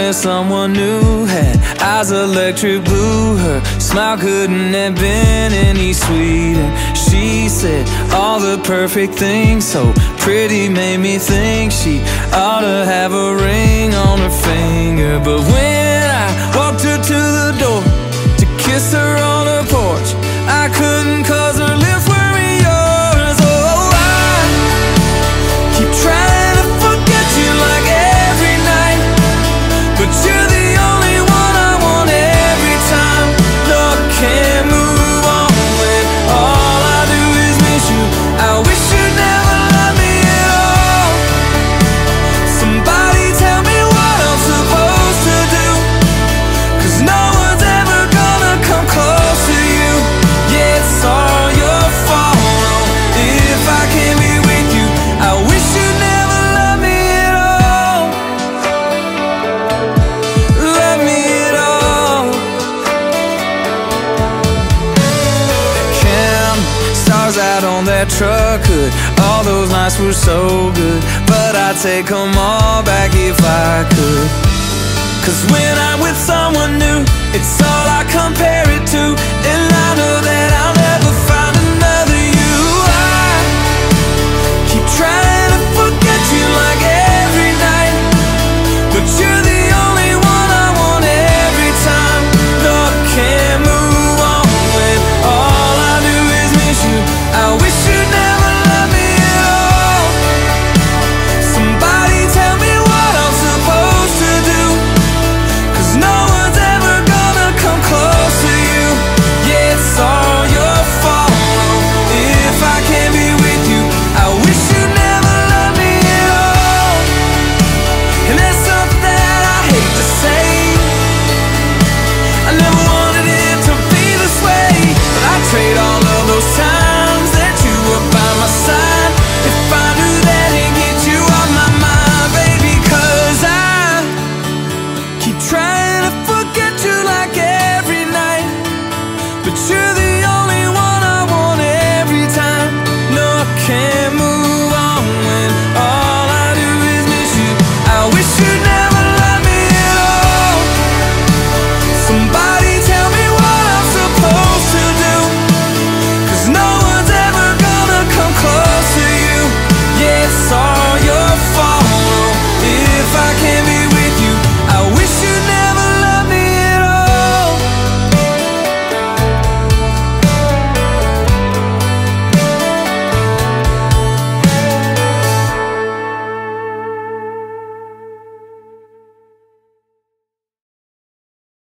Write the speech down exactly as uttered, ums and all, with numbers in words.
met someone new, had eyes electric blue. Her smile couldn't have been any sweeter. She said all the perfect things, so pretty made me think she ought to have a ring on her finger. But when I walked her to the door to kiss her on her porch, I couldn't, cause her lips were yours. Oh, I keep trying to forget you like every night, but you're the only one I want every time. No, I can't move on when all I do is miss you. I wish you'd never love me at all. Somebody tell me what I'm supposed to do, cause no one's ever gonna come close to you. Yeah, it's all your fault if I can't be with you. I wish you'd never love me at all. Love me at all. Count stars out on that truck hood, all those nights were so good, but I'd take them all back if I could. Cause when I'm with someone new, it's all I compare it to, and I know that I'll never find another you. I keep trying to forget you like every night, but you're the only one I want every time. No, I can't move on when all I do is miss you. I wish you'd never love me at all. Somebody tell me what I'm supposed to do, cause no one's ever gonna come close to you. Yeah, it's all your fault if I can't be with you. I wish you'd never love me at all. And there's something that I hate to say, I never wanted it to be this way, but I'd trade all of those times that you were by my side if I knew that it'd get you off my mind, baby. Cause I keep trying to forget you like every night, but you're the only one I want every time. No, I can't move